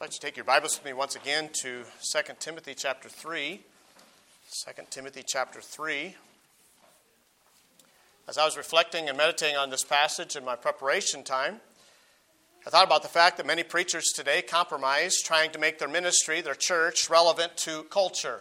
I'd like to take your Bibles with me once again to 2 Timothy chapter 3. 2 Timothy chapter 3. As I was reflecting and meditating on this passage in my preparation time, I thought about the fact that many preachers today compromise trying to make their ministry, their church, relevant to culture.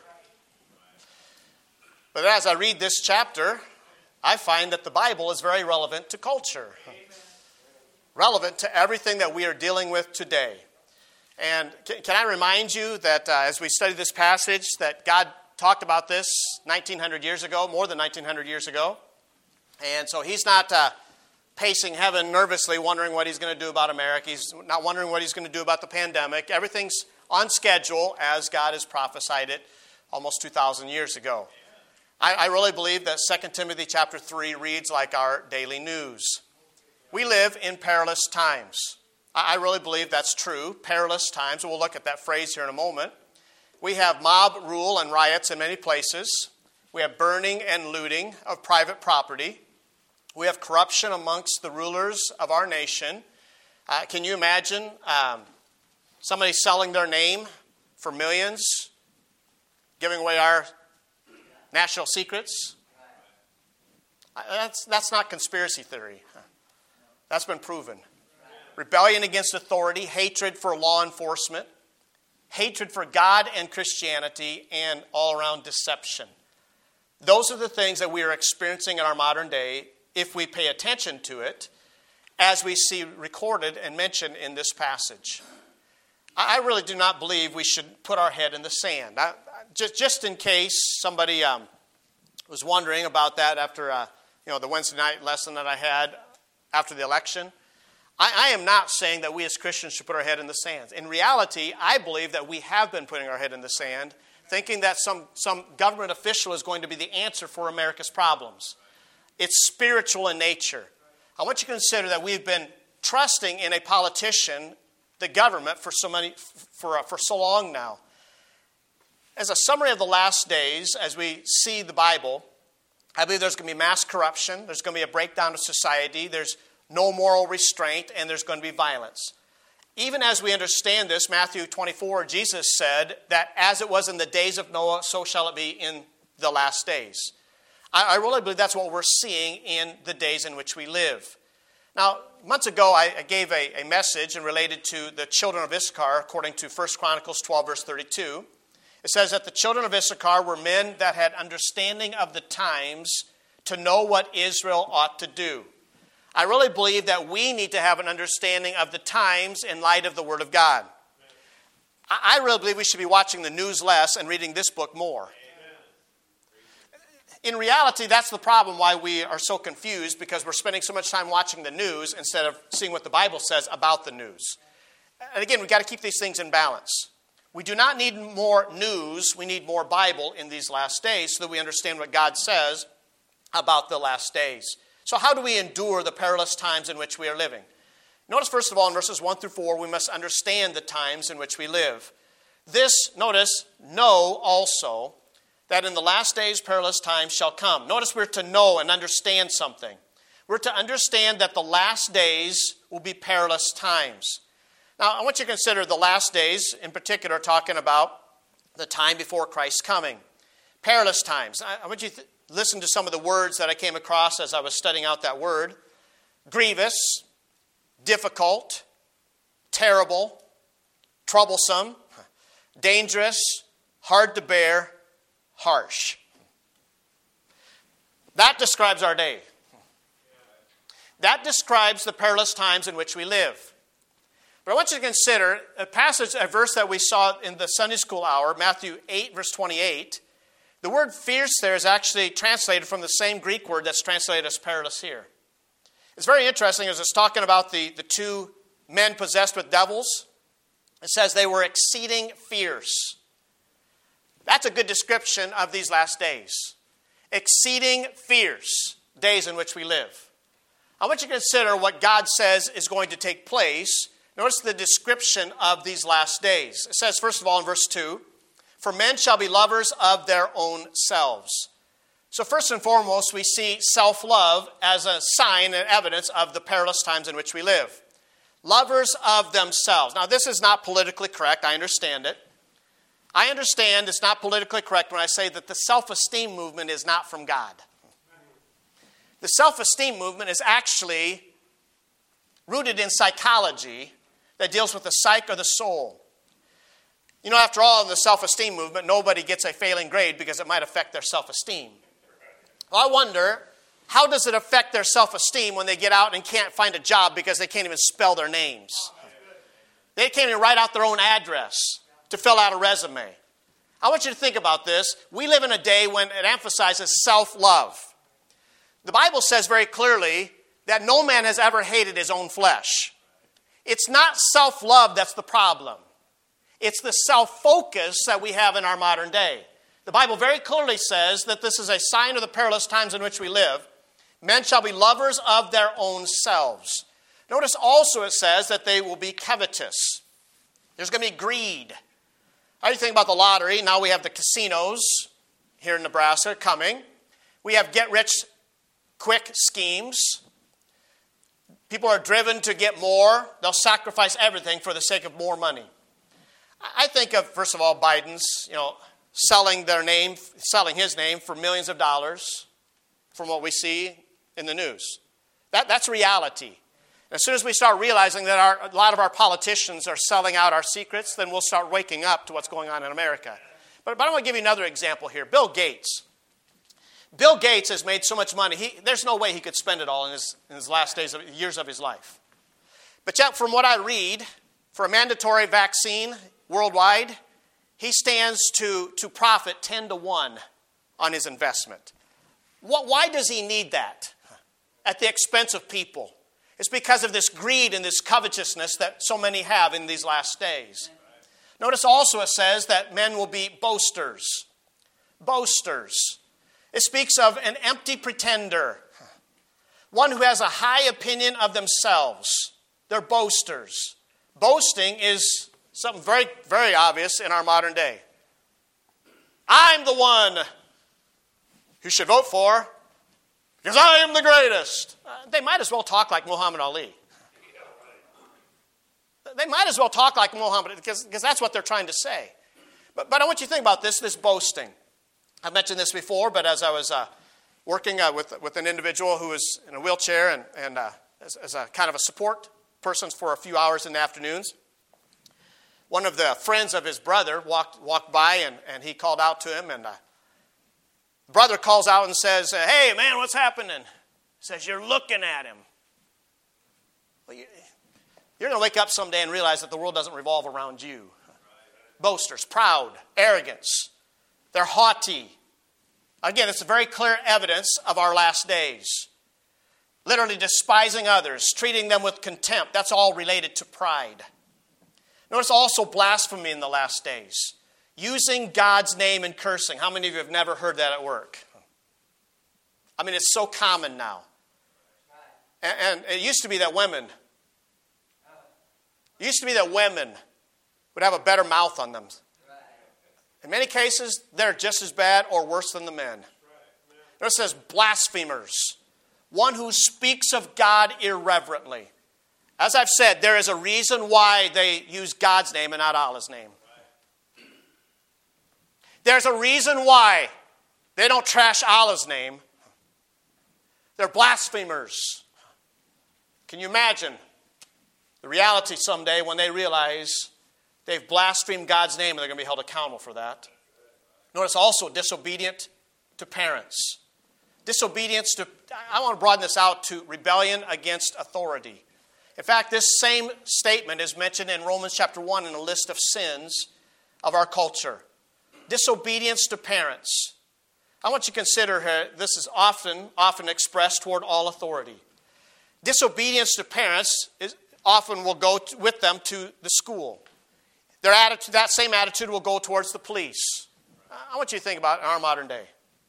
But as I read this chapter, I find that the Bible is very relevant to culture. Relevant to everything that we are dealing with today. And can I remind you that as we study this passage, that God talked about this 1,900 years ago, more than 1,900 years ago. And so he's not pacing heaven nervously, wondering what he's going to do about America. He's not wondering what he's going to do about the pandemic. Everything's on schedule as God has prophesied it almost 2,000 years ago. I really believe that 2 Timothy chapter 3 reads like our daily news. We live in perilous times. I really believe that's true, perilous times. We'll look at that phrase here in a moment. We have mob rule and riots in many places. We have burning and looting of private property. We have corruption amongst the rulers of our nation. Can you imagine somebody selling their name for millions, giving away our national secrets? That's not conspiracy theory. That's been proven. Rebellion against authority, hatred for law enforcement, hatred for God and Christianity, and all-around deception. Those are the things that we are experiencing in our modern day if we pay attention to it, as we see recorded and mentioned in this passage. I really do not believe we should put our head in the sand. Just in case somebody was wondering about that after the Wednesday night lesson that I had after the election, I am not saying that we as Christians should put our head in the sand. In reality, I believe that we have been putting our head in the sand, thinking that some government official is going to be the answer for America's problems. It's spiritual in nature. I want you to consider that we've been trusting in a politician, the government, for so long now. As a summary of the last days, as we see the Bible, I believe there's going to be mass corruption. There's going to be a breakdown of society. There's no moral restraint, and there's going to be violence. Even as we understand this, Matthew 24, Jesus said that as it was in the days of Noah, so shall it be in the last days. I really believe that's what we're seeing in the days in which we live. Now, months ago, I gave a message and related to the children of Issachar, according to 1 Chronicles 12, verse 32. It says that the children of Issachar were men that had understanding of the times to know what Israel ought to do. I really believe that we need to have an understanding of the times in light of the Word of God. I really believe we should be watching the news less and reading this book more. In reality, that's the problem why we are so confused, because we're spending so much time watching the news instead of seeing what the Bible says about the news. And again, we've got to keep these things in balance. We do not need more news. We need more Bible in these last days so that we understand what God says about the last days. So how do we endure the perilous times in which we are living? Notice, first of all, in verses 1 through 4, we must understand the times in which we live. Know also that in the last days perilous times shall come. Notice we're to know and understand something. We're to understand that the last days will be perilous times. Now, I want you to consider the last days, in particular, talking about the time before Christ's coming. Perilous times. I want you to listen to some of the words that I came across as I was studying out that word. Grievous, difficult, terrible, troublesome, dangerous, hard to bear, harsh. That describes our day. That describes the perilous times in which we live. But I want you to consider a verse that we saw in the Sunday school hour, Matthew 8, verse 28. The word fierce there is actually translated from the same Greek word that's translated as perilous here. It's very interesting as it's talking about the two men possessed with devils. It says they were exceeding fierce. That's a good description of these last days. Exceeding fierce days in which we live. I want you to consider what God says is going to take place. Notice the description of these last days. It says, first of all, in verse 2, for men shall be lovers of their own selves. So first and foremost, we see self-love as a sign and evidence of the perilous times in which we live. Lovers of themselves. Now, this is not politically correct. I understand it. I understand it's not politically correct when I say that the self-esteem movement is not from God. The self-esteem movement is actually rooted in psychology that deals with the psyche or the soul. You know, after all, in the self-esteem movement, nobody gets a failing grade because it might affect their self-esteem. Well, I wonder, how does it affect their self-esteem when they get out and can't find a job because they can't even spell their names? They can't even write out their own address to fill out a resume. I want you to think about this. We live in a day when it emphasizes self-love. The Bible says very clearly that no man has ever hated his own flesh. It's not self-love that's the problem. It's the self-focus that we have in our modern day. The Bible very clearly says that this is a sign of the perilous times in which we live. Men shall be lovers of their own selves. Notice also it says that they will be covetous. There's going to be greed. How do you think about the lottery? Now we have the casinos here in Nebraska coming. We have get-rich-quick schemes. People are driven to get more. They'll sacrifice everything for the sake of more money. I think of, first of all, Biden's, selling his name for millions of dollars from what we see in the news. That's reality. As soon as we start realizing that a lot of our politicians are selling out our secrets, then we'll start waking up to what's going on in America. But I want to give you another example here. Bill Gates. Bill Gates has made so much money, there's no way he could spend it all in his last years of his life. But yet, from what I read, for a mandatory vaccine worldwide, he stands to profit 10 to 1 on his investment. Why does he need that at the expense of people? It's because of this greed and this covetousness that so many have in these last days. Notice also it says that men will be boasters. Boasters. It speaks of an empty pretender. One who has a high opinion of themselves. They're boasters. Boasting is something very, very obvious in our modern day. I'm the one you should vote for because I am the greatest. They might as well talk like Muhammad Ali. They might as well talk like Muhammad because that's what they're trying to say. But I want you to think about this boasting. I've mentioned this before, but as I was working with an individual who was in a wheelchair and as a kind of a support person for a few hours in the afternoons, one of the friends of his brother walked by and he called out to him, and the brother calls out and says, "Hey, man, what's happening?" He says, "You're looking at him." Well, you're going to wake up someday and realize that the world doesn't revolve around you. Boasters, proud, arrogance. They're haughty. Again, it's a very clear evidence of our last days. Literally despising others, treating them with contempt. That's all related to pride. Notice also blasphemy in the last days. Using God's name and cursing. How many of you have never heard that at work? I mean, it's so common now. And it used to be that women would have a better mouth on them. In many cases, they're just as bad or worse than the men. Notice it says blasphemers. One who speaks of God irreverently. As I've said, there is a reason why they use God's name and not Allah's name. There's a reason why they don't trash Allah's name. They're blasphemers. Can you imagine the reality someday when they realize they've blasphemed God's name and they're going to be held accountable for that? Notice also disobedient to parents. Disobedience to, I want to broaden this out to rebellion against authority. In fact, this same statement is mentioned in Romans chapter 1 in a list of sins of our culture. Disobedience to parents. I want you to consider this is often expressed toward all authority. Disobedience to parents often will go with them to the school. Their attitude, that same attitude will go towards the police. I want you to think about it in our modern day.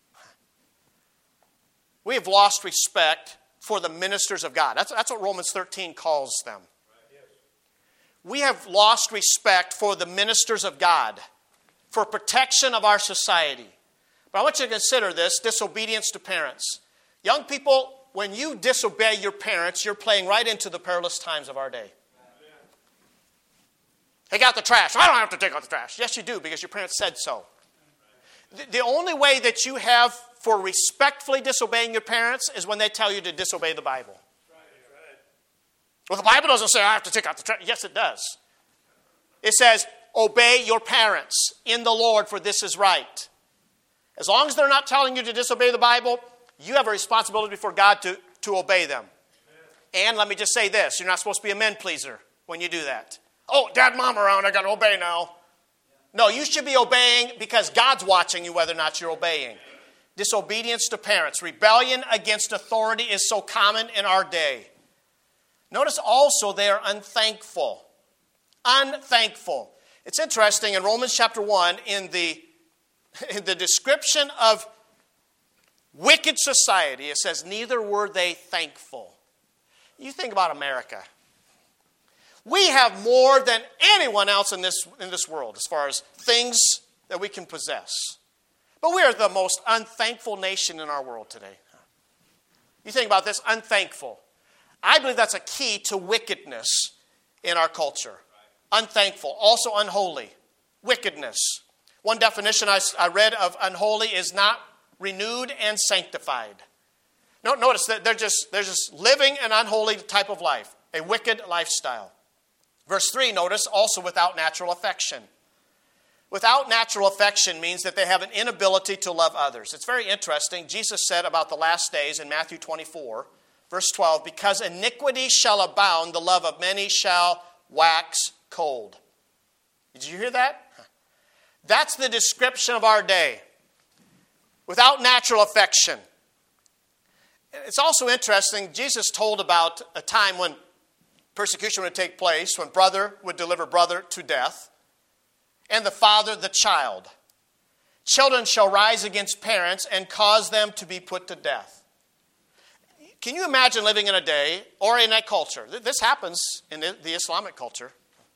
We have lost respect for the ministers of God. That's what Romans 13 calls them. We have lost respect for the ministers of God, for protection of our society. But I want you to consider this, disobedience to parents. Young people, when you disobey your parents, you're playing right into the perilous times of our day. Take out the trash. I don't have to take out the trash. Yes, you do, because your parents said so. The only way that you have for respectfully disobeying your parents is when they tell you to disobey the Bible. Well, the Bible doesn't say I have to take out the trash. Yes, it does. It says, obey your parents in the Lord, for this is right. As long as they're not telling you to disobey the Bible, you have a responsibility before God to obey them. And let me just say this, you're not supposed to be a men pleaser when you do that. Oh, Dad, Mom around, I got to obey now. No, you should be obeying because God's watching you whether or not you're obeying. Disobedience to parents, rebellion against authority is so common in our day. Notice also they are unthankful. Unthankful. It's interesting in Romans chapter 1, in the description of wicked society, it says, neither were they thankful. You think about America. We have more than anyone else in this world as far as things that we can possess. But we are the most unthankful nation in our world today. You think about this, unthankful. I believe that's a key to wickedness in our culture. Unthankful, also unholy, wickedness. One definition I read of unholy is not renewed and sanctified. Notice that they're just living an unholy type of life, a wicked lifestyle. Verse 3, notice, also without natural affection. Without natural affection means that they have an inability to love others. It's very interesting. Jesus said about the last days in Matthew 24, verse 12, because iniquity shall abound, the love of many shall wax cold. Did you hear that? That's the description of our day. Without natural affection. It's also interesting, Jesus told about a time when persecution would take place, when brother would deliver brother to death, and the father the child. Children shall rise against parents and cause them to be put to death. Can you imagine living in a day, or in a culture? This happens in the Islamic culture.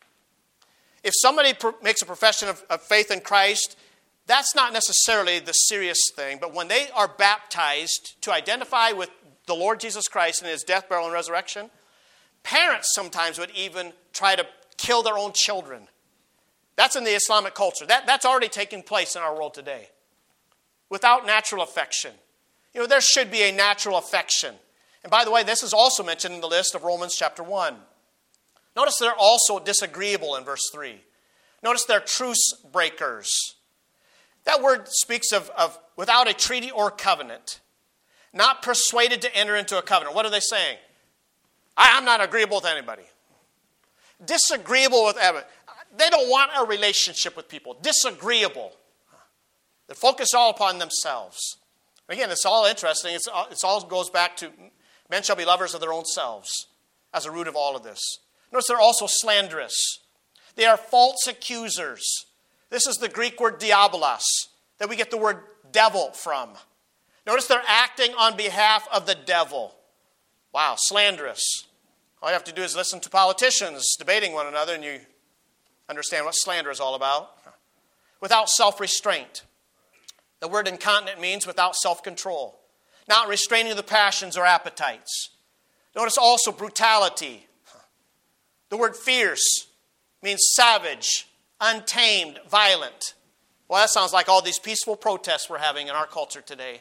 If somebody makes a profession of faith in Christ, that's not necessarily the serious thing, but when they are baptized to identify with the Lord Jesus Christ in his death, burial, and resurrection, parents sometimes would even try to kill their own children. That's in the Islamic culture. That's already taking place in our world today. Without natural affection. You know, there should be a natural affection. And by the way, this is also mentioned in the list of Romans chapter 1. Notice they're also disagreeable in verse 3. Notice they're truce breakers. That word speaks of without a treaty or covenant. Not persuaded to enter into a covenant. What are they saying? I'm not agreeable with anybody. Disagreeable with everybody. They don't want a relationship with people. Disagreeable. They focus all upon themselves. Again, it's all interesting. It all goes back to men shall be lovers of their own selves as a root of all of this. Notice they're also slanderous. They are false accusers. This is the Greek word diabolos that we get the word devil from. Notice they're acting on behalf of the devil. Wow, slanderous. All you have to do is listen to politicians debating one another and you understand what slander is all about. Without self-restraint. The word incontinent means without self-control. Not restraining the passions or appetites. Notice also brutality. The word fierce means savage, untamed, violent. Well, that sounds like all these peaceful protests we're having in our culture today.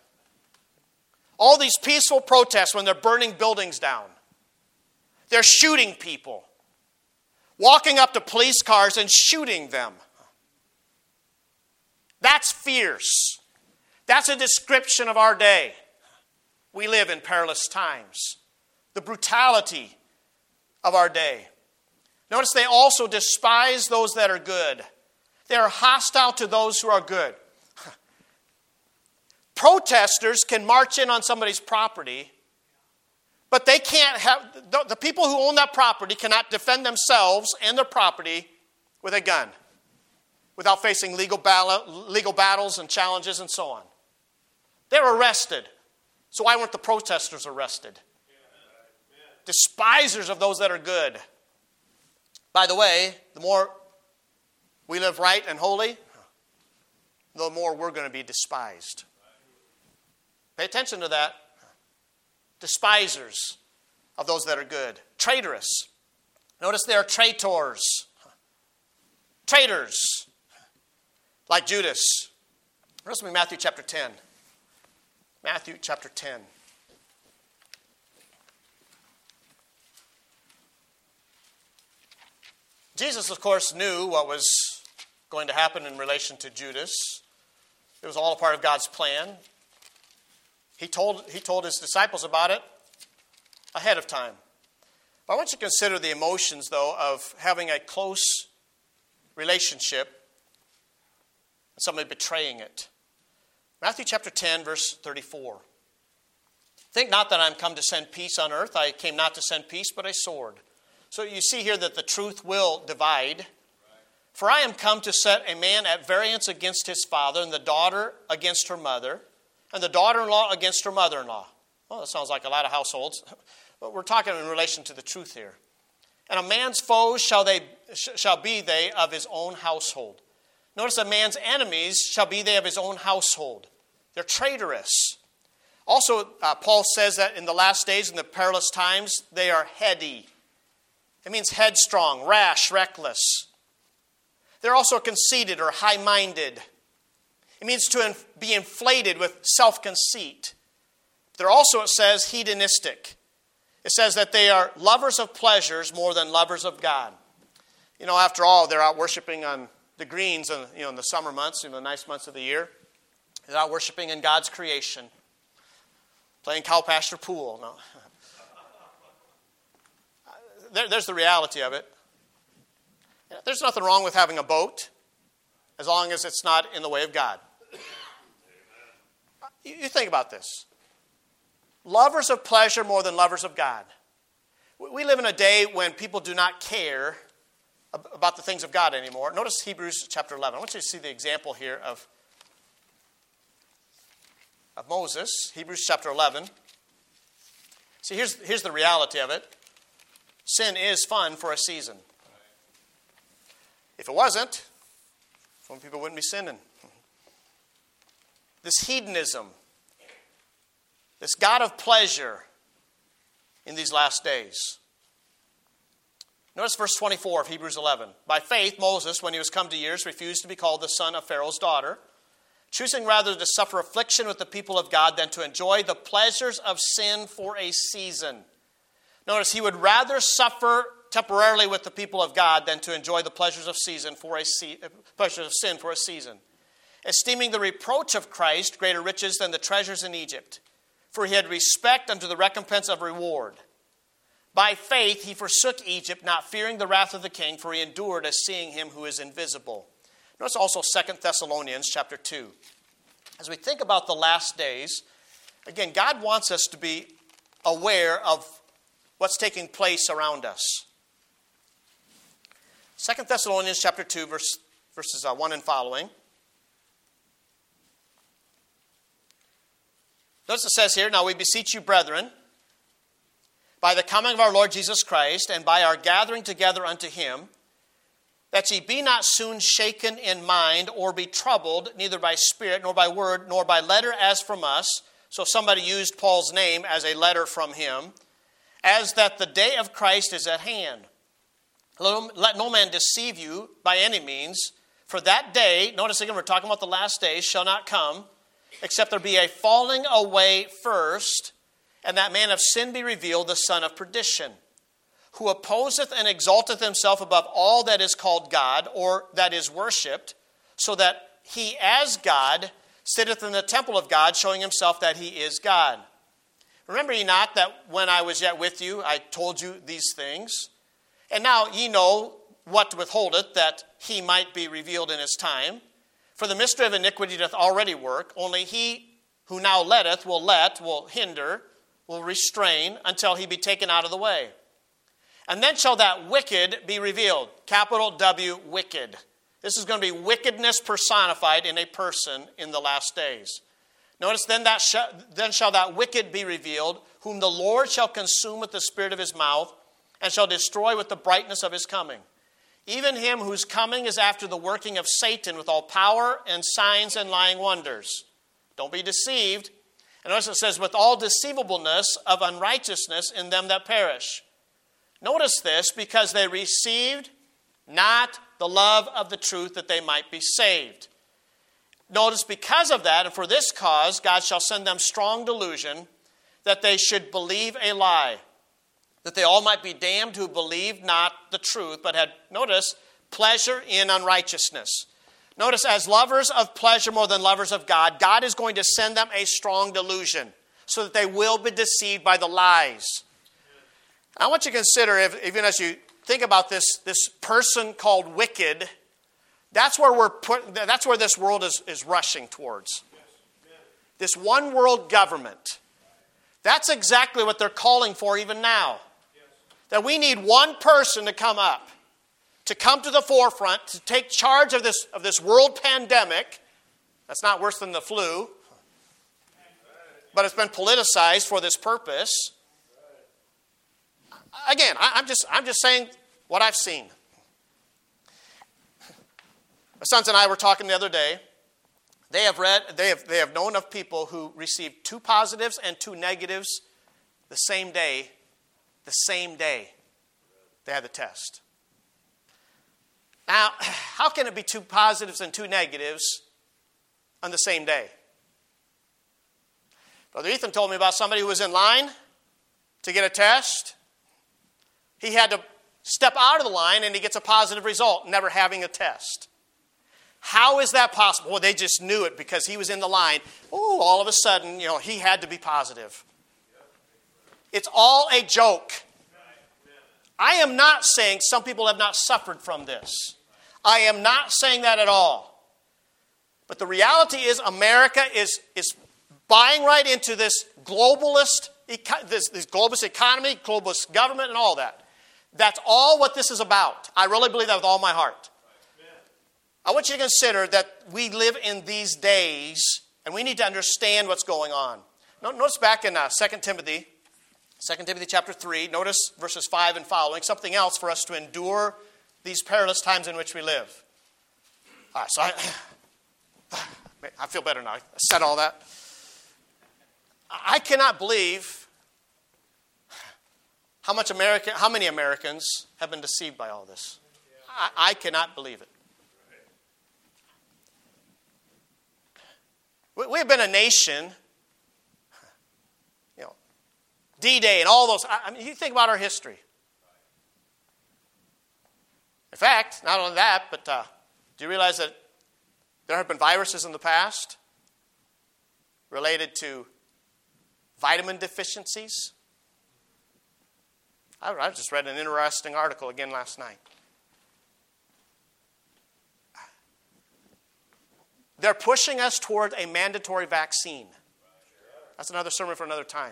All these peaceful protests when they're burning buildings down. They're shooting people. Walking up to police cars and shooting them. That's fierce. That's a description of our day. We live in perilous times. The brutality of our day. Notice they also despise those that are good. They are hostile to those who are good. Protesters can march in on somebody's property, but they can't have, the people who own that property cannot defend themselves and their property with a gun without facing legal battles and challenges and so on. They're arrested. So why weren't the protesters arrested? Despisers of those that are good. By the way, the more we live right and holy, the more we're going to be despised. Pay attention to that. Despisers of those that are good. Traitorous. Notice they are traitors. traitors, like Judas. Listen to me, Matthew chapter 10. Matthew chapter 10. Jesus, of course, knew what was going to happen in relation to Judas. It was all a part of God's plan. He told his disciples about it ahead of time. But I want you to consider the emotions, though, of having a close relationship and somebody betraying it. Matthew chapter 10, verse 34. Think not that I am come to send peace on earth. I came not to send peace, but a sword. So you see here that the truth will divide. For I am come to set a man at variance against his father, and the daughter against her mother, and the daughter-in-law against her mother-in-law. Well, that sounds like a lot of households. But we're talking in relation to the truth here. And a man's foes shall be they of his own household. Notice a man's enemies shall be they of his own household. They're traitorous. Also, Paul says that in the last days, in the perilous times, they are heady. It means headstrong, rash, reckless. They're also conceited or high-minded. It means to be inflated with self-conceit. They're also, it says, hedonistic. It says that they are lovers of pleasures more than lovers of God. You know, after all, they're out worshiping on the greens in the summer months, in the nice months of the year. They're out worshiping in God's creation. Playing cow pasture pool. No. There's the reality of it. There's nothing wrong with having a boat as long as it's not in the way of God. You think about this. Lovers of pleasure more than lovers of God. We live in a day when people do not care about the things of God anymore. Notice Hebrews chapter 11. I want you to see the example here of Moses. Hebrews chapter 11. See, here's the reality of it. Sin is fun for a season. If it wasn't, some people wouldn't be sinning. This hedonism, this God of pleasure in these last days. Notice verse 24 of Hebrews 11. By faith, Moses, when he was come to years, refused to be called the son of Pharaoh's daughter, choosing rather to suffer affliction with the people of God than to enjoy the pleasures of sin for a season. Notice he would rather suffer temporarily with the people of God than to enjoy the pleasures of sin for a season. Esteeming the reproach of Christ greater riches than the treasures in Egypt, for he had respect unto the recompense of reward. By faith he forsook Egypt, not fearing the wrath of the king, for he endured as seeing him who is invisible. Notice also 2 Thessalonians chapter 2. As we think about the last days, again, God wants us to be aware of what's taking place around us. 2 Thessalonians chapter 2, verses 1 and following. Notice it says here, Now we beseech you, brethren, by the coming of our Lord Jesus Christ, and by our gathering together unto him, that ye be not soon shaken in mind, or be troubled, neither by spirit, nor by word, nor by letter as from us. So somebody used Paul's name as a letter from him. As that the day of Christ is at hand. Let no man deceive you by any means, for that day, notice again, we're talking about the last days, shall not come, except there be a falling away first, and that man of sin be revealed, the son of perdition, who opposeth and exalteth himself above all that is called God, or that is worshipped, so that he as God sitteth in the temple of God, showing himself that he is God. Remember ye not that when I was yet with you, I told you these things? And now ye know what withholdeth, that he might be revealed in his time. For the mystery of iniquity doth already work, only he who now letteth will hinder, will restrain, until he be taken out of the way. And then shall that wicked be revealed. Capital W, wicked. This is going to be wickedness personified in a person in the last days. Notice, then shall that wicked be revealed, whom the Lord shall consume with the spirit of his mouth, and shall destroy with the brightness of his coming. Even him whose coming is after the working of Satan with all power and signs and lying wonders. Don't be deceived. And notice it says, with all deceivableness of unrighteousness in them that perish. Notice this, because they received not the love of the truth, that they might be saved. Notice, because of that, and for this cause, God shall send them strong delusion, that they should believe a lie, that they all might be damned who believed not the truth, but had, notice, pleasure in unrighteousness. Notice, as lovers of pleasure more than lovers of God, God is going to send them a strong delusion so that they will be deceived by the lies. I want you to consider, even as you think about this person called wicked, that's where this world is rushing towards. This one world government. That's exactly what they're calling for even now. That we need one person to come up, to come to the forefront, to take charge of this world pandemic. That's not worse than the flu, but it's been politicized for this purpose. Again, I'm just saying what I've seen. My sons and I were talking the other day. They have known of people who received 2 positives and 2 negatives the same day. The same day they had the test. Now, how can it be 2 positives and 2 negatives on the same day? Brother Ethan told me about somebody who was in line to get a test. He had to step out of the line and he gets a positive result, never having a test. How is that possible? Well, they just knew it because he was in the line. Oh, all of a sudden, he had to be positive. It's all a joke. I am not saying some people have not suffered from this. I am not saying that at all. But the reality is America is buying right into this globalist economy, globalist government, and all that. That's all what this is about. I really believe that with all my heart. I want you to consider that we live in these days, and we need to understand what's going on. Notice back in 2 Timothy chapter 3, notice verses 5 and following, something else for us to endure these perilous times in which we live. All right, so I feel better now. I said all that. I cannot believe how many Americans have been deceived by all this. I cannot believe it. We have been a nation, D-Day and all those. You think about our history. In fact, not only that, but do you realize that there have been viruses in the past related to vitamin deficiencies? I just read an interesting article again last night. They're pushing us toward a mandatory vaccine. That's another sermon for another time.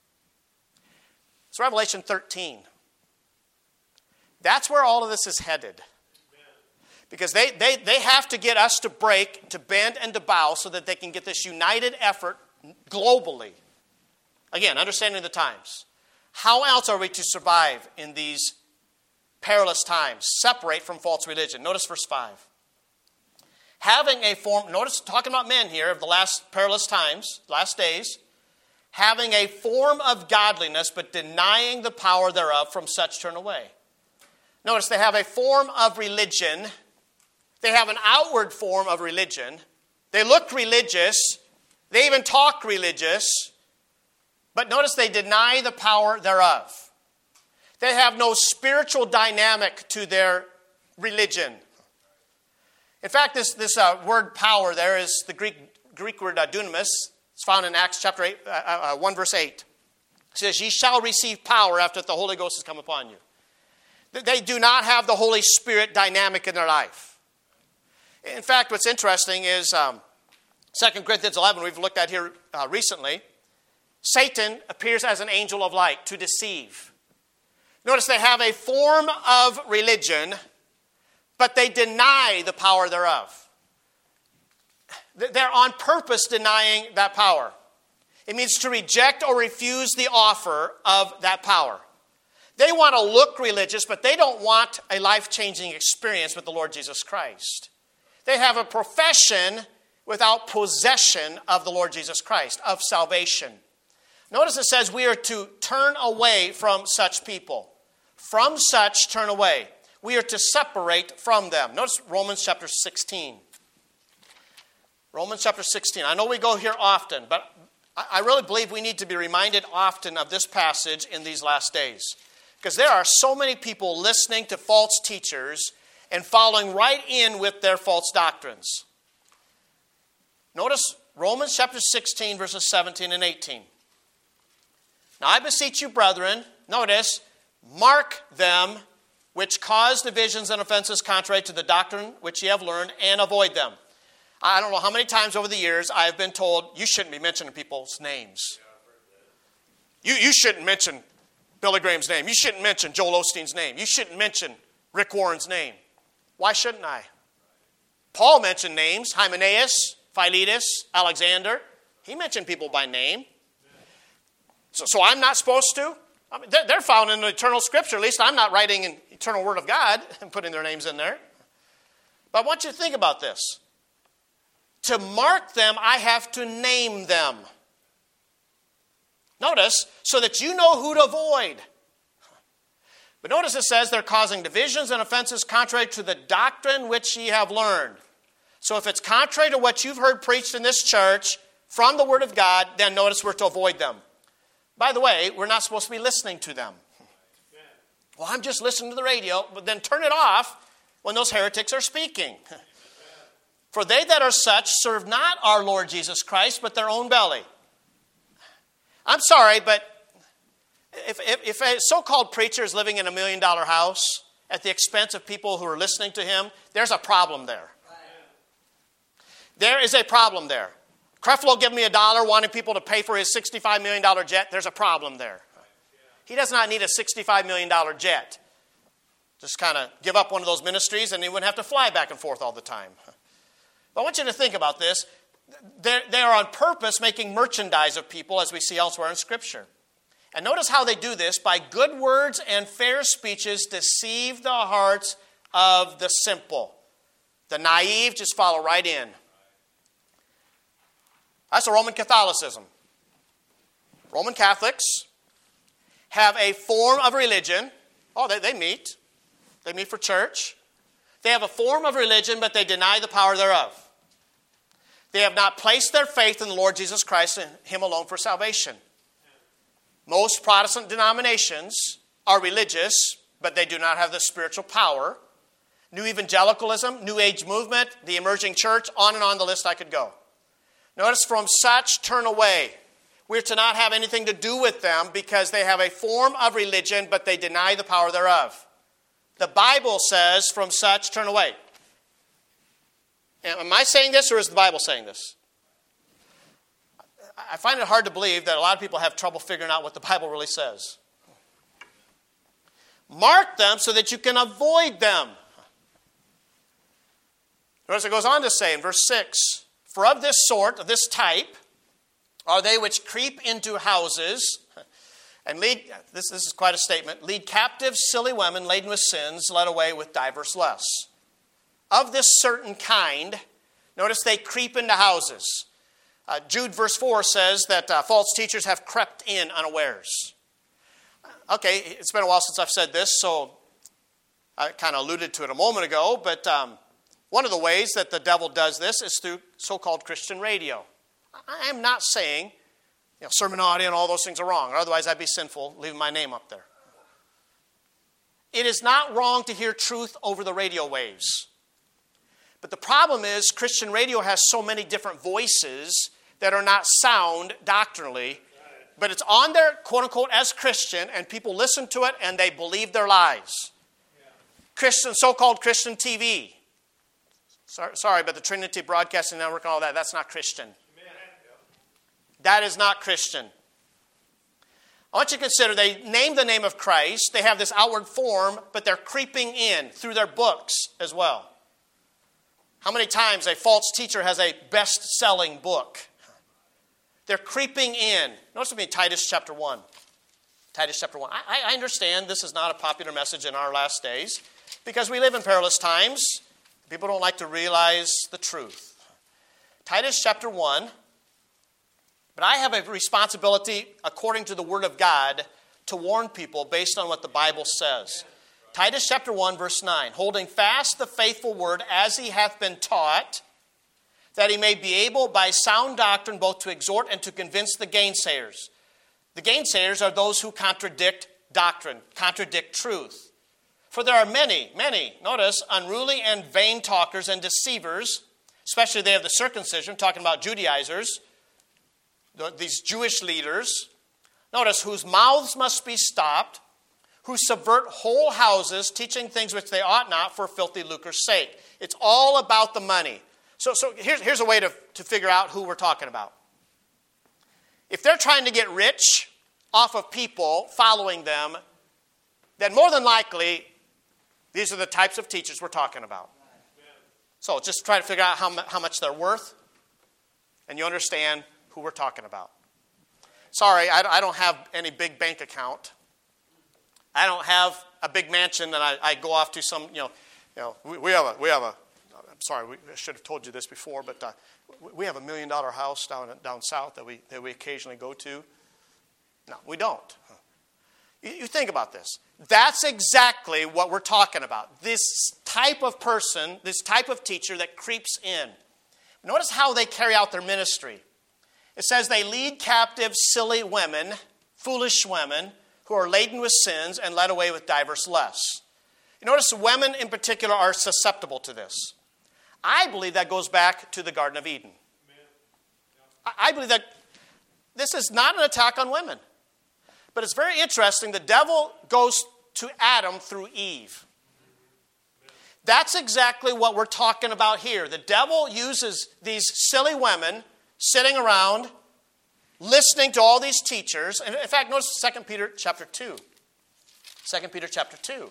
It's Revelation 13. That's where all of this is headed. Because they have to get us to break, to bend, and to bow so that they can get this united effort globally. Again, understanding the times. How else are we to survive in these perilous times? Separate from false religion. Notice verse 5. Having a form, notice talking about men here of the last perilous times, last days, having a form of godliness, but denying the power thereof, from such turn away. Notice they have a form of religion. They have an outward form of religion. They look religious. They even talk religious. But notice they deny the power thereof. They have no spiritual dynamic to their religion. In fact, this word power there is the Greek word dunamis. It's found in Acts chapter 8, 1 verse 8. It says, ye shall receive power after the Holy Ghost has come upon you. They do not have the Holy Spirit dynamic in their life. In fact, what's interesting is 2 Corinthians 11, we've looked at here recently. Satan appears as an angel of light to deceive. Notice they have a form of religion, but they deny the power thereof. They're on purpose denying that power. It means to reject or refuse the offer of that power. They want to look religious, but they don't want a life-changing experience with the Lord Jesus Christ. They have a profession without possession of the Lord Jesus Christ, of salvation. Notice it says we are to turn away from such people. From such, turn away. we are to separate from them. Notice Romans chapter 16. Romans chapter 16. I know we go here often, but I really believe we need to be reminded often of this passage in these last days. Because there are so many people listening to false teachers and following right in with their false doctrines. Notice Romans chapter 16, verses 17 and 18. Now I beseech you, brethren, notice, mark them which cause divisions and offenses contrary to the doctrine which ye have learned, and avoid them. I don't know how many times over the years I have been told, you shouldn't be mentioning people's names. You shouldn't mention Billy Graham's name. You shouldn't mention Joel Osteen's name. You shouldn't mention Rick Warren's name. Why shouldn't I? Paul mentioned names, Hymenaeus, Philetus, Alexander. He mentioned people by name. So I'm not supposed to? I mean, they're found in the eternal scripture. At least I'm not writing an eternal word of God and putting their names in there. But I want you to think about this. To mark them, I have to name them. Notice, so that you know who to avoid. But notice it says they're causing divisions and offenses contrary to the doctrine which ye have learned. So if it's contrary to what you've heard preached in this church from the Word of God, then notice we're to avoid them. By the way, we're not supposed to be listening to them. Well, I'm just listening to the radio, but then turn it off when those heretics are speaking. For they that are such serve not our Lord Jesus Christ, but their own belly. I'm sorry, but if a so-called preacher is living in $1 million house at the expense of people who are listening to him, there's a problem there. There is a problem there. Creflo gave me $1 wanting people to pay for his $65 million jet. There's a problem there. He does not need a $65 million jet. Just kind of give up one of those ministries and he wouldn't have to fly back and forth all the time. But I want you to think about this. They are on purpose making merchandise of people, as we see elsewhere in Scripture. And notice how they do this. By good words and fair speeches deceive the hearts of the simple. The naive just follow right in. That's a Roman Catholicism. Roman Catholics have a form of religion. Oh, they meet. They meet for church. They have a form of religion, but they deny the power thereof. They have not placed their faith in the Lord Jesus Christ and Him alone for salvation. Most Protestant denominations are religious, but they do not have the spiritual power. New evangelicalism, New Age movement, the emerging church, on and on the list I could go. Notice, from such turn away. We're to not have anything to do with them because they have a form of religion, but they deny the power thereof. The Bible says, from such turn away. Am I saying this, or is the Bible saying this? I find it hard to believe that a lot of people have trouble figuring out what the Bible really says. Mark them so that you can avoid them. Notice it goes on to say in verse 6, for of this sort, of this type, are they which creep into houses and lead, this is quite a statement, lead captive silly women laden with sins, led away with divers lusts. Of this certain kind, notice they creep into houses. Jude verse 4 says that false teachers have crept in unawares. Okay, it's been a while since I've said this, so I kind of alluded to it a moment ago, but one of the ways that the devil does this is through so-called Christian radio. I am not saying sermon audio and all those things are wrong, or otherwise I'd be sinful leaving my name up there. It is not wrong to hear truth over the radio waves. But the problem is Christian radio has so many different voices that are not sound doctrinally, but it's on there, quote-unquote, as Christian, and people listen to it and they believe their lies. Christian, so-called Christian TV. Sorry, but the Trinity Broadcasting Network and all that, that's not Christian. That is not Christian. I want you to consider they name the name of Christ. They have this outward form, but they're creeping in through their books as well. How many times a false teacher has a best-selling book? They're creeping in. Notice with me Titus chapter 1. Titus chapter 1. I understand this is not a popular message in our last days because we live in perilous times. People don't like to realize the truth. Titus chapter 1. But I have a responsibility, according to the Word of God, to warn people based on what the Bible says. Titus chapter 1, verse 9. Holding fast the faithful word as he hath been taught, that he may be able by sound doctrine both to exhort and to convince the gainsayers. The gainsayers are those who contradict doctrine, contradict truth. For there are many, notice, unruly and vain talkers and deceivers, especially they have the circumcision, talking about Judaizers, these Jewish leaders. Notice, whose mouths must be stopped, who subvert whole houses, teaching things which they ought not for filthy lucre's sake. It's all about the money. So here's a way to figure out who we're talking about. If they're trying to get rich off of people following them, then more than likely, these are the types of teachers we're talking about. So just try to figure out how much they're worth, and you understand who we're talking about. Sorry, I don't have any big bank account. I don't have a big mansion that I go off to some, we have a, I'm sorry, I should have told you this before, but we have $1 million house down south that we occasionally go to. No, we don't. You think about this. That's exactly what we're talking about. This type of person, this type of teacher that creeps in. Notice how they carry out their ministry. It says they lead captive silly women, foolish women, who are laden with sins and led away with diverse lusts. You notice women in particular are susceptible to this. I believe that goes back to the Garden of Eden. I believe that this is not an attack on women. But it's very interesting. The devil goes to Adam through Eve. That's exactly what we're talking about here. The devil uses these silly women sitting around, listening to all these teachers. And in fact, notice 2 Peter chapter 2. 2 Peter chapter 2.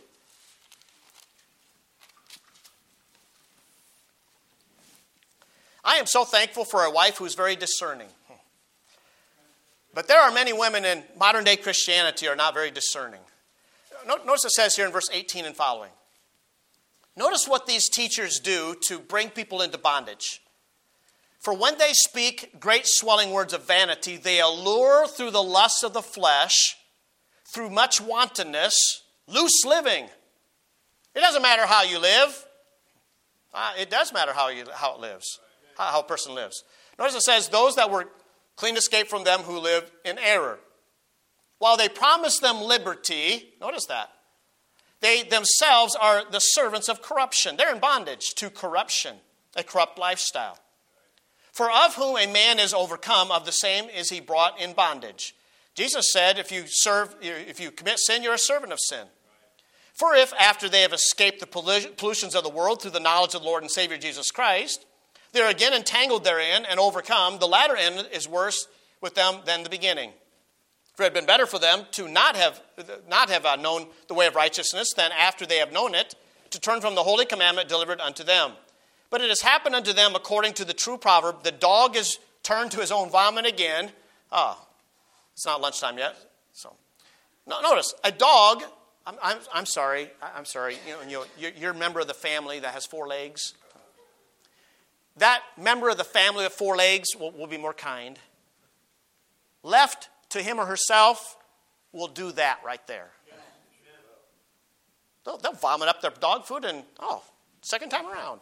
I am so thankful for a wife who's very discerning. But there are many women in modern-day Christianity who are not very discerning. Notice it says here in verse 18 and following. Notice what these teachers do to bring people into bondage. For when they speak great swelling words of vanity, they allure through the lusts of the flesh, through much wantonness, loose living. It doesn't matter how you live. It does matter how it lives, how a person lives. Notice it says, those that were clean escape from them who live in error. While they promise them liberty, notice that, they themselves are the servants of corruption. They're in bondage to corruption, a corrupt lifestyle. For of whom a man is overcome, of the same is he brought in bondage. Jesus said, if you commit sin, you're a servant of sin. For if, after they have escaped the pollutions of the world through the knowledge of the Lord and Savior Jesus Christ, they're again entangled therein and overcome, the latter end is worse with them than the beginning. For it had been better for them to not have known the way of righteousness than after they have known it, to turn from the holy commandment delivered unto them. But it has happened unto them according to the true proverb, the dog is turned to his own vomit again. It's not lunchtime yet. So, notice, a dog, I'm sorry, you're a member of the family that has 4 legs. That member of the family with 4 legs will be more kind. Left to him or herself will do that right there. They'll vomit up their dog food and, second time around.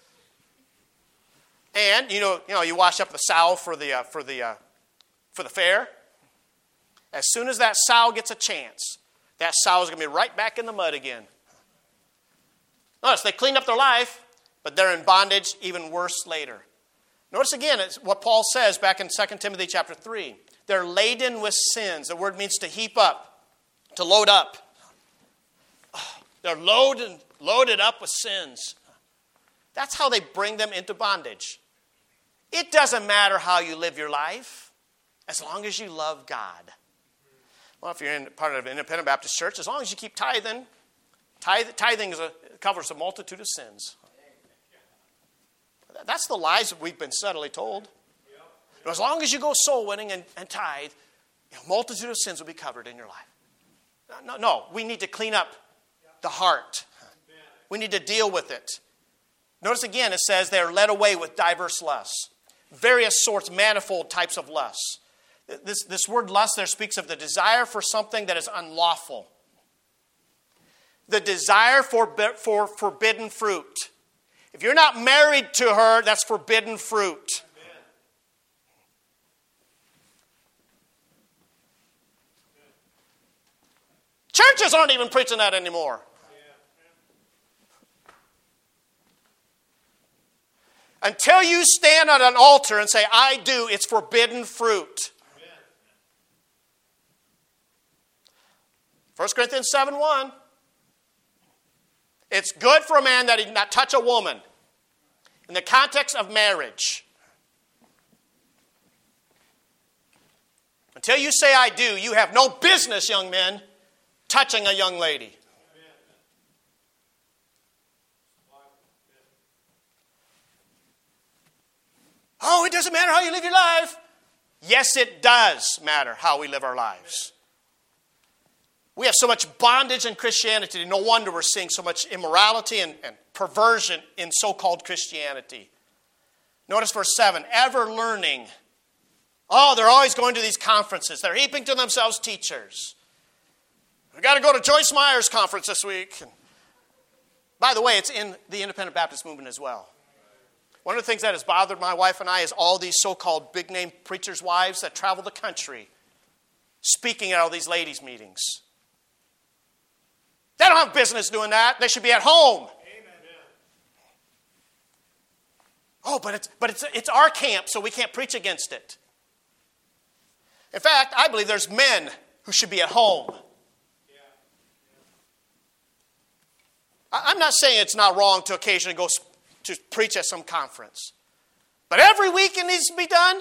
And, you wash up the sow for the fair. As soon as that sow gets a chance, that sow is going to be right back in the mud again. Notice, they cleaned up their life, but they're in bondage even worse later. Notice again, it's what Paul says back in 2 Timothy chapter 3. They're laden with sins. The word means to heap up, to load up. They're loaded up with sins. That's how they bring them into bondage. It doesn't matter how you live your life, as long as you love God. Well, if you're in part of an independent Baptist church, as long as you keep tithing, tithing covers a multitude of sins. That's the lies that we've been subtly told. As long as you go soul winning and tithe, a multitude of sins will be covered in your life. No, we need to clean up the heart. We need to deal with it. Notice again, it says they're led away with diverse lusts. Various sorts, manifold types of lusts. This word lust there speaks of the desire for something that is unlawful. the desire for forbidden fruit. If you're not married to her, that's forbidden fruit. Churches aren't even preaching that anymore. Until you stand on an altar and say, I do, it's forbidden fruit. 1 Corinthians 7:1. It's good for a man that he not touch a woman in the context of marriage. Until you say I do, you have no business, young men, touching a young lady. Oh, it doesn't matter how you live your life. Yes, it does matter how we live our lives. We have so much bondage in Christianity. No wonder we're seeing so much immorality and perversion in so-called Christianity. Notice verse 7, ever learning. Oh, they're always going to these conferences. They're heaping to themselves teachers. We've got to go to Joyce Meyer's conference this week. And by the way, it's in the Independent Baptist movement as well. One of the things that has bothered my wife and I is all these so-called big-name preachers' wives that travel the country speaking at all these ladies' meetings. They don't have business doing that. They should be at home. Amen. Oh, but it's our camp, so we can't preach against it. In fact, I believe there's men who should be at home. I'm not saying it's not wrong to occasionally go to preach at some conference. But every week it needs to be done?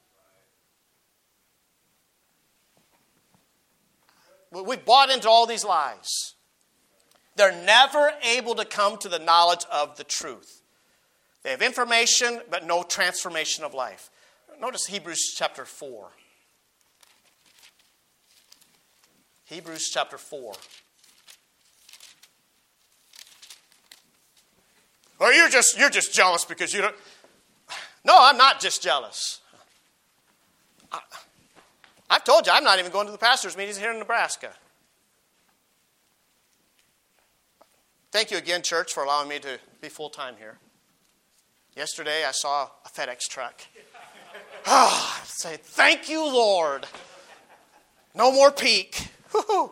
We've bought into all these lies. They're never able to come to the knowledge of the truth. They have information, but no transformation of life. Notice Hebrews chapter 4. Hebrews chapter 4. Or you're just jealous because you don't. No, I'm not just jealous. I've told you I'm not even going to the pastors' meetings here in Nebraska. Thank you again, church, for allowing me to be full-time here. Yesterday, I saw a FedEx truck. Oh, I'd say, thank you, Lord. No more peak. Woo-hoo.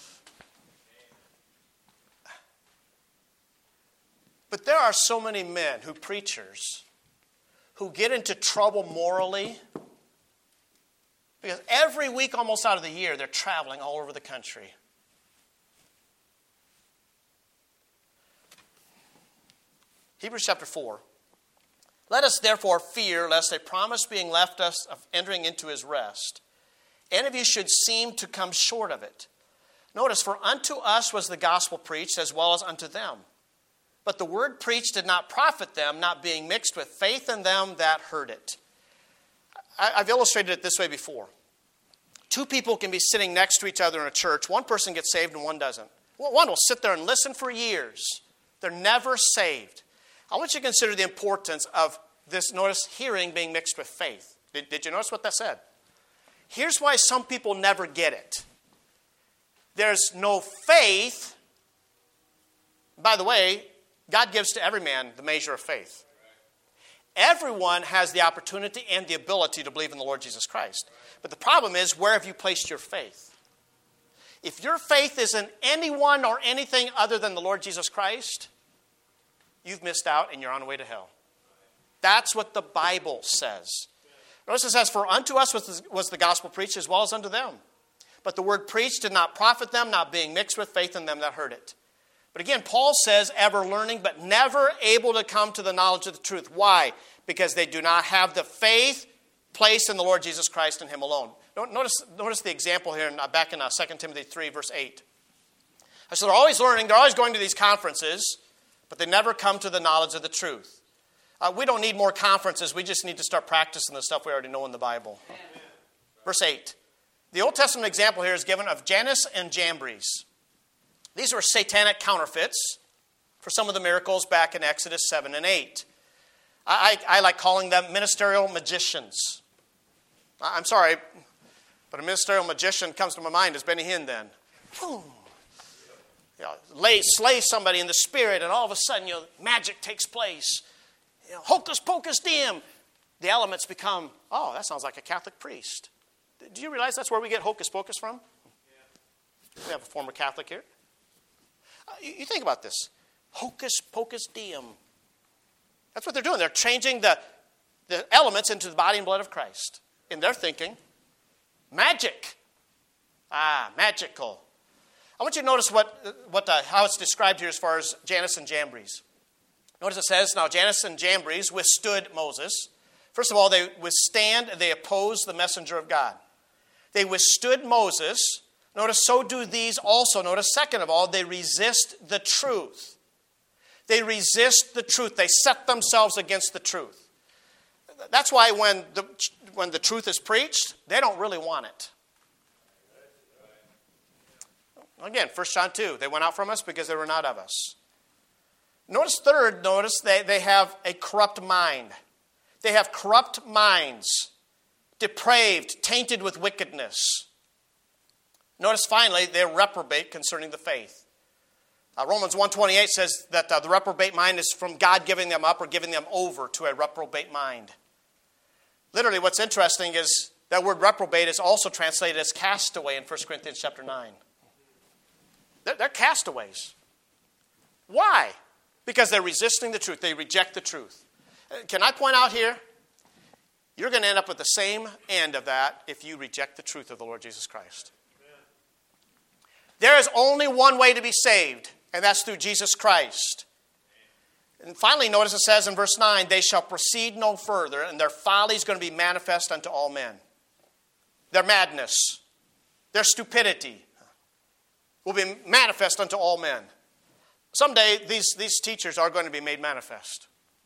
But there are so many men preachers, who get into trouble morally because every week almost out of the year, they're traveling all over the country. Hebrews chapter 4. Let us therefore fear lest a promise being left us of entering into his rest, any of you should seem to come short of it. Notice, for unto us was the gospel preached as well as unto them. But the word preached did not profit them, not being mixed with faith in them that heard it. I've illustrated it this way before. Two people can be sitting next to each other in a church. One person gets saved and one doesn't. One will sit there and listen for years. They're never saved. I want you to consider the importance of this, notice, hearing being mixed with faith. Did you notice what that said? Here's why some people never get it. There's no faith. By the way, God gives to every man the measure of faith. Everyone has the opportunity and the ability to believe in the Lord Jesus Christ. But the problem is, where have you placed your faith? If your faith is in anyone or anything other than the Lord Jesus Christ, you've missed out and you're on the way to hell. That's what the Bible says. Notice it says, for unto us was the gospel preached as well as unto them. But the word preached did not profit them, not being mixed with faith in them that heard it. But again, Paul says, ever learning, but never able to come to the knowledge of the truth. Why? Because they do not have the faith placed in the Lord Jesus Christ and him alone. Notice the example here back in 2 Timothy 3, verse 8. So they're always learning, they're always going to these conferences, but they never come to the knowledge of the truth. We don't need more conferences. We just need to start practicing the stuff we already know in the Bible. Amen. Verse 8. The Old Testament example here is given of Jannes and Jambres. These were satanic counterfeits for some of the miracles back in Exodus 7 and 8. I like calling them ministerial magicians. I'm sorry, but a ministerial magician comes to my mind as Benny Hinn then. Boom. slay somebody in the spirit, and all of a sudden, magic takes place. Hocus pocus diem. The elements become, oh, that sounds like a Catholic priest. Do you realize that's where we get hocus pocus from? Yeah. We have a former Catholic here. You think about this. Hocus pocus diem. That's what they're doing. They're changing the elements into the body and blood of Christ. In their thinking, magic. Magical. I want you to notice how it's described here as far as Jannes and Jambres. Notice it says, now Jannes and Jambres withstood Moses. First of all, they withstand, they oppose the messenger of God. They withstood Moses. Notice, so do these also. Notice, second of all, they resist the truth. They resist the truth. They set themselves against the truth. That's why when the truth is preached, they don't really want it. Again, 1 John 2, they went out from us because they were not of us. Notice they have a corrupt mind. They have corrupt minds, depraved, tainted with wickedness. Notice finally, they're reprobate concerning the faith. Romans 1:28 says that the reprobate mind is from God giving them up or giving them over to a reprobate mind. Literally, what's interesting is that word reprobate is also translated as castaway in 1 Corinthians chapter 9. They're castaways. Why? Because they're resisting the truth. They reject the truth. Can I point out here? You're going to end up with the same end of that if you reject the truth of the Lord Jesus Christ. Amen. There is only one way to be saved, and that's through Jesus Christ. And finally, notice it says in verse 9, they shall proceed no further, and their folly is going to be manifest unto all men. Their madness, their stupidity will be manifest unto all men. Someday, these teachers are going to be made manifest.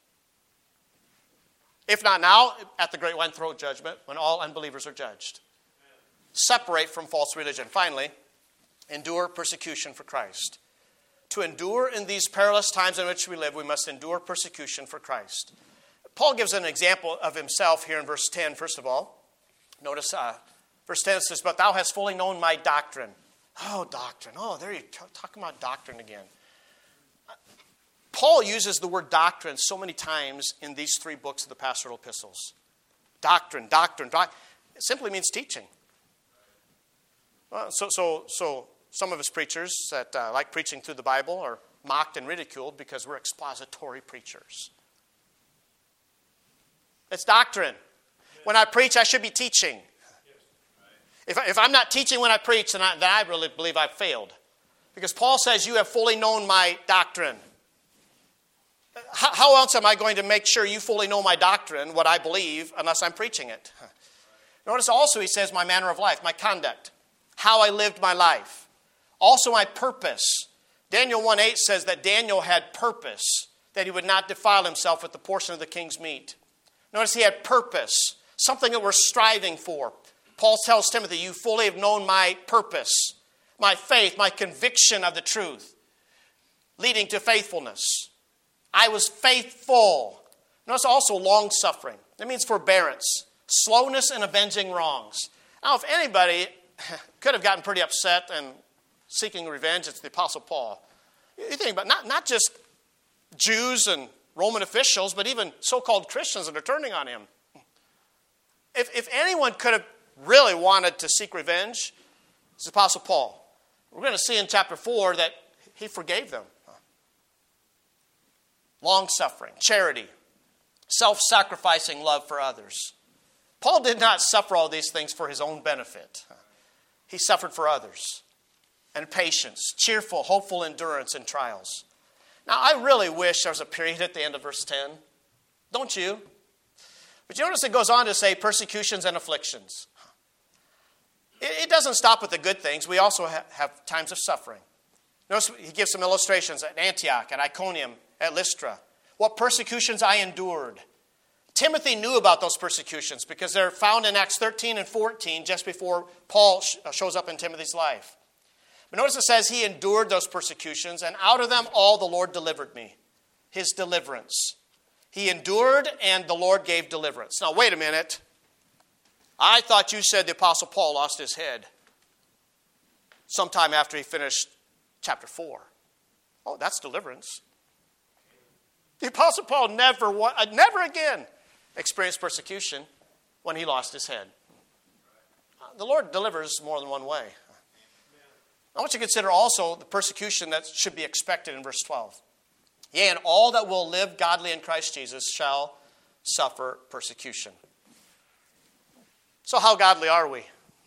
If not now, at the great white throne judgment, when all unbelievers are judged. Separate from false religion. Finally, endure persecution for Christ. To endure in these perilous times in which we live, we must endure persecution for Christ. Paul gives an example of himself here in verse 10, first of all. Notice verse 10 says, but thou hast fully known my doctrine. Oh, doctrine. Oh, there you're talking about doctrine again. Paul uses the word doctrine so many times in these three books of the pastoral epistles. Doctrine. It simply means teaching. Well, so some of us preachers that like preaching through the Bible are mocked and ridiculed because we're expository preachers. It's doctrine. When I preach, I should be teaching. If I'm not teaching when I preach, then I really believe I've failed. Because Paul says, you have fully known my doctrine. How else am I going to make sure you fully know my doctrine, what I believe, unless I'm preaching it? Notice also he says my manner of life, my conduct, how I lived my life. Also my purpose. Daniel 1:8 says that Daniel had purpose, that he would not defile himself with the portion of the king's meat. Notice he had purpose, something that we're striving for. Paul tells Timothy, you fully have known my purpose, my faith, my conviction of the truth, leading to faithfulness. I was faithful. Notice also long-suffering. That means forbearance, slowness in avenging wrongs. Now, if anybody could have gotten pretty upset and seeking revenge, it's the Apostle Paul. You think about not just Jews and Roman officials, but even so-called Christians that are turning on him. If anyone could have really wanted to seek revenge, it's the Apostle Paul. We're going to see in chapter 4 that he forgave them. Long-suffering, charity, self-sacrificing love for others. Paul did not suffer all these things for his own benefit. He suffered for others. And patience, cheerful, hopeful endurance in trials. Now, I really wish there was a period at the end of verse 10. Don't you? But you notice it goes on to say persecutions and afflictions. It doesn't stop with the good things. We also have times of suffering. Notice he gives some illustrations at Antioch, at Iconium, at Lystra. What persecutions I endured. Timothy knew about those persecutions because they're found in Acts 13 and 14 just before Paul shows up in Timothy's life. But notice it says he endured those persecutions, and out of them all the Lord delivered me. His deliverance. He endured and the Lord gave deliverance. Now wait a minute. I thought you said the Apostle Paul lost his head sometime after he finished chapter 4. Oh, that's deliverance. The Apostle Paul never again experienced persecution when he lost his head. The Lord delivers more than one way. I want you to consider also the persecution that should be expected in verse 12. Yea, and all that will live godly in Christ Jesus shall suffer persecution. So how godly are we?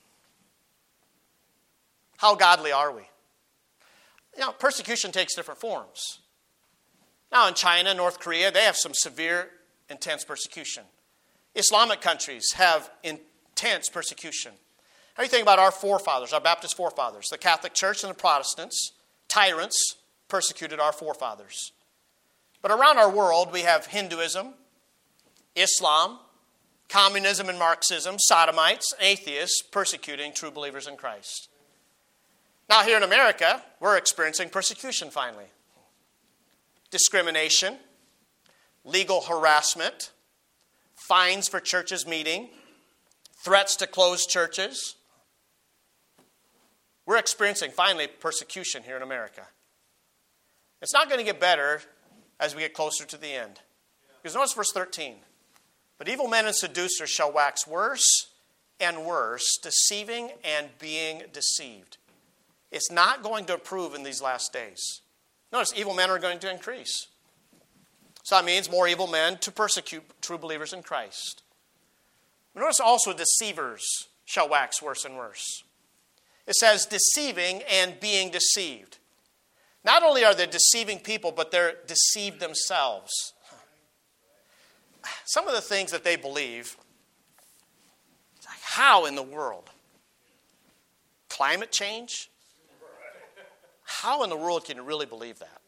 How godly are we? Persecution takes different forms. Now in China, North Korea, they have some severe, intense persecution. Islamic countries have intense persecution. How do you think about our forefathers, our Baptist forefathers? The Catholic Church and the Protestants, tyrants, persecuted our forefathers. But around our world, we have Hinduism, Islam, communism and Marxism, sodomites, atheists persecuting true believers in Christ. Now here in America, we're experiencing persecution finally. Discrimination, legal harassment, fines for churches meeting, threats to close churches. We're experiencing finally persecution here in America. It's not going to get better as we get closer to the end. Because notice verse 13. But evil men and seducers shall wax worse and worse, deceiving and being deceived. It's not going to improve in these last days. Notice evil men are going to increase. So that means more evil men to persecute true believers in Christ. Notice also deceivers shall wax worse and worse. It says deceiving and being deceived. Not only are they deceiving people, but they're deceived themselves. Some of the things that they believe, it's like, how in the world? Climate change? How in the world can you really believe that?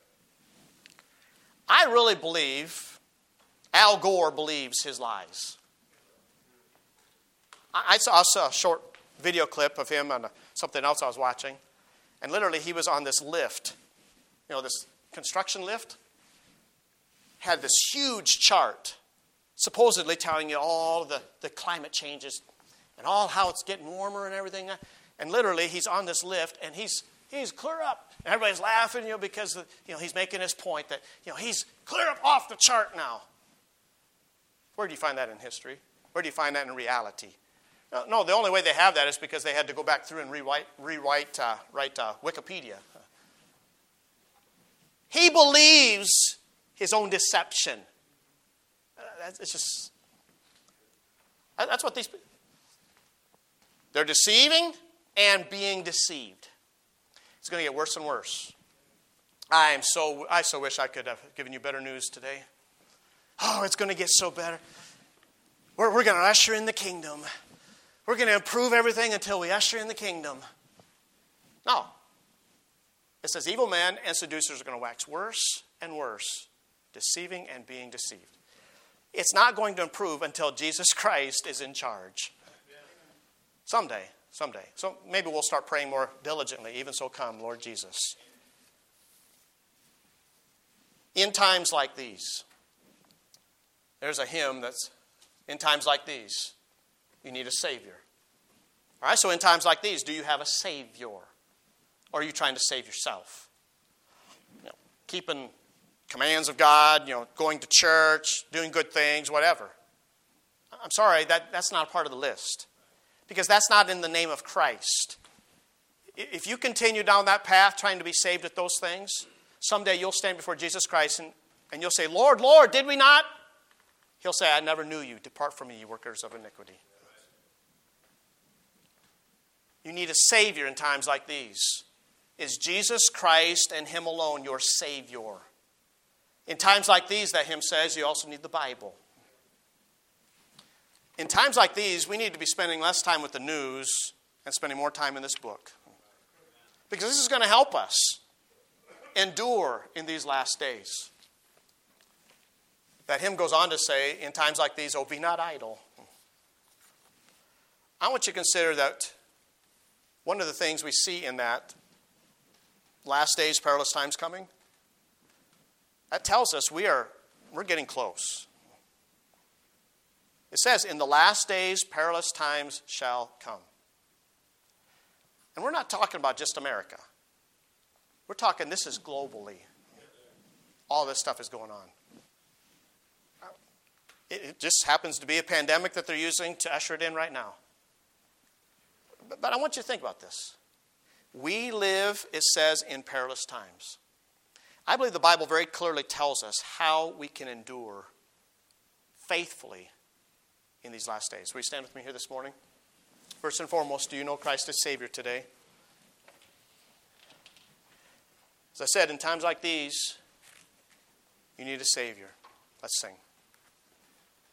I really believe Al Gore believes his lies. I saw a short video clip of him on something else I was watching. And literally he was on this lift. This construction lift. Had this huge chart supposedly telling you all the climate changes and all how it's getting warmer and everything. And literally he's on this lift and he's clear up. And everybody's laughing, because he's making his point that he's clear up off the chart now. Where do you find that in history? Where do you find that in reality? No, the only way they have that is because they had to go back through and write Wikipedia. He believes his own deception. That's what these people. They're deceiving and being deceived. It's going to get worse and worse. I so wish I could have given you better news today. Oh, it's going to get so better. We're going to usher in the kingdom. We're going to improve everything until we usher in the kingdom. No. It says evil men and seducers are going to wax worse and worse, deceiving and being deceived. It's not going to improve until Jesus Christ is in charge. Someday. So maybe we'll start praying more diligently. Even so come, Lord Jesus. In times like these, there's a hymn that's, in times like these, you need a Savior. All right, so in times like these, do you have a Savior? Or are you trying to save yourself? Keeping commands of God, going to church, doing good things, whatever. I'm sorry, that's not part of the list. Because that's not in the name of Christ. If you continue down that path trying to be saved at those things, someday you'll stand before Jesus Christ and you'll say, Lord, Lord, did we not? He'll say, I never knew you. Depart from me, you workers of iniquity. You need a Savior in times like these. Is Jesus Christ and Him alone your Savior? In times like these, that hymn says, you also need the Bible. In times like these, we need to be spending less time with the news and spending more time in this book. Because this is going to help us endure in these last days. That hymn goes on to say, in times like these, oh, be not idle. I want you to consider that one of the things we see in that last days, perilous times coming, that tells us we're getting close. It says, in the last days, perilous times shall come. And we're not talking about just America. We're talking, this is globally. All this stuff is going on. It just happens to be a pandemic that they're using to usher it in right now. But I want you to think about this. We live, it says, in perilous times. I believe the Bible very clearly tells us how we can endure faithfully in these last days. Will you stand with me here this morning? First and foremost, do you know Christ as Savior today? As I said, in times like these, you need a Savior. Let's sing.